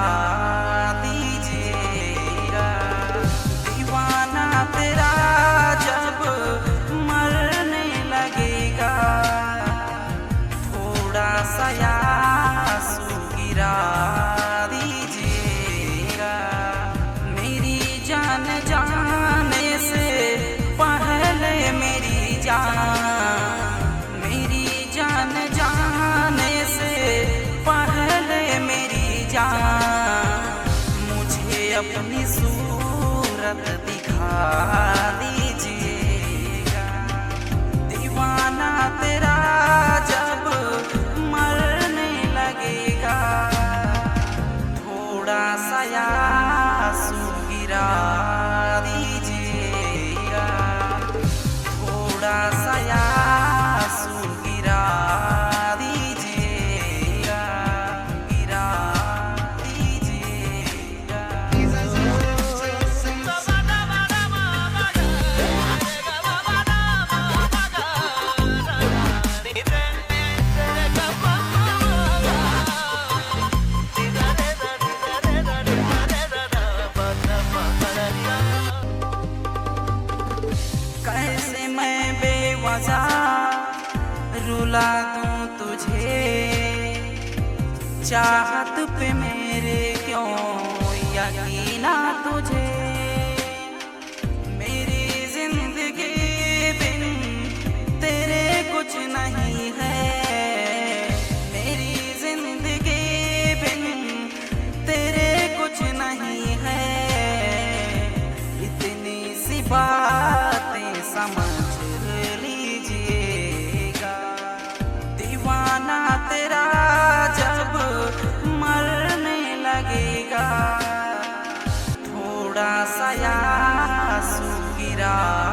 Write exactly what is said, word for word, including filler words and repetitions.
दीजिएगा। दीवाना तेरा जब मरने लगेगा, थोड़ा सा आंसू गिरा दीजिएगा। मेरी जान जाने से पहले मेरी जान, मेरी जान जाने से पहले मेरी जान, मुझे अपनी सूरत दिखा दीजिएगा। दीवाना तेरा जब मरने लगेगा, थोड़ा सा आंसू गिरा दीजिएगा। थोड़ा सा आंसू गिरा दीजिएगा, गिरा दीजिएगा। कैसे मैं बेवजह रुला दूं तुझे, चाहत पे मेरे क्यों यकीन तुझे। मेरी जिंदगी बिन तेरे कुछ नहीं है, मेरी जिंदगी बिन तेरे कुछ नहीं है। इतनी सी बातें समझ लीजिएगा। दीवाना तेरा जब मरने लगेगा, थोड़ा सा आंसू गिरा